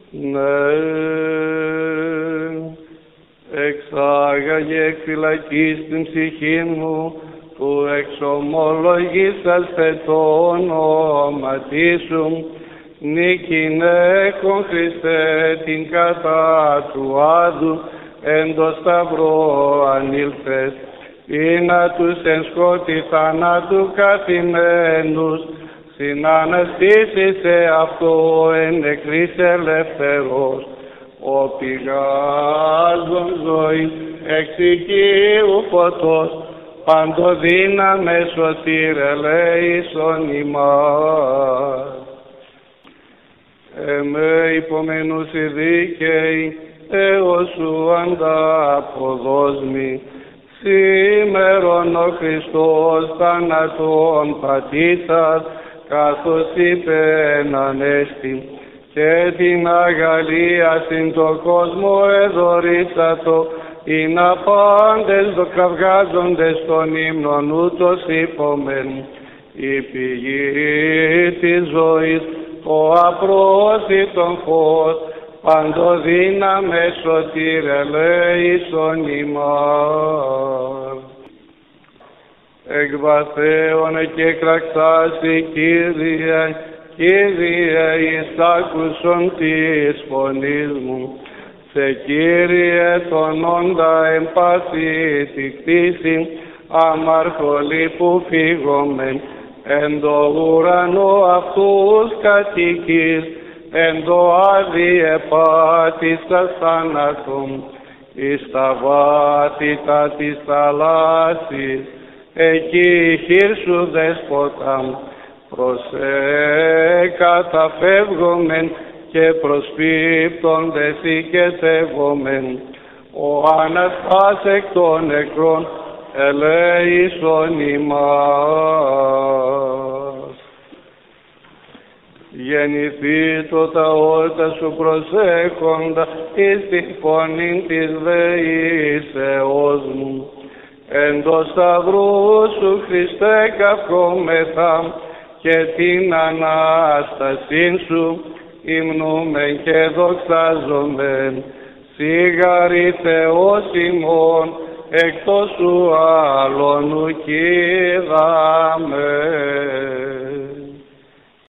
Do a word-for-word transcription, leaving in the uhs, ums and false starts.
Ναι, εξάγαγε εκ φυλακής την ψυχή μου, που εξομολογήσαστε το όνομα Σου, νίκην έχων Χριστέ την κατά του άδου, εν το σταυρό ανήλθες, ή να τους εν σκότη θανάτου καθημένους, συναναστήσεις σε αυτό εν νεκρής ελευθερός, ο πηγάζων ζωή εξοικείου φωτός, παντοδύναμε σωτήρ ελέησον ημάς. Εμέ υπομενούσι δίκαιοι, έως σου ανταποδόσμη, σήμερον ο Χριστός θάνατον πατήσας, καθώς είπεν ανέστη, και την αγαλία συν το κόσμο εδωρήσατο, ή να πάντες δοκαυγάζοντες των ύμνων ούτως είπομεν, η πηγή της ζωής, ο απρόσιτον φως, παντοδύναμε σωτήρ ελέησον ημάς. Εκ βαθέων και κραξάσι, Κύριε, Κύριε, εις άκουσον της φωνής μου, σε Κύριε τον όντα εμπάθη τη κτήση, αμαρχολή που φύγομεν, εν το ουρανό αυτούς κατοικείς, εν το άδει επάτησας θάνατον, εις τα βάθητα της θαλάσσης, εκεί χείρ σου δέσποτα, προς καταφεύγομεν και προσπίπτοντες οικετεύομεν, ο Αναστάς εκ των νεκρών ελέησον ημάς. Γεννηθήτω τα όρτα σου προσέχοντα, εις την φωνήν της δεήσεώς μου, εν το σταυρού σου Χριστέ καυχόμεθα, και την Ανάστασήν σου υμνούμεν και δοξάζομεν, σιγαρή Θεός ημών, εκτός σου άλλον ουκ είδαμε.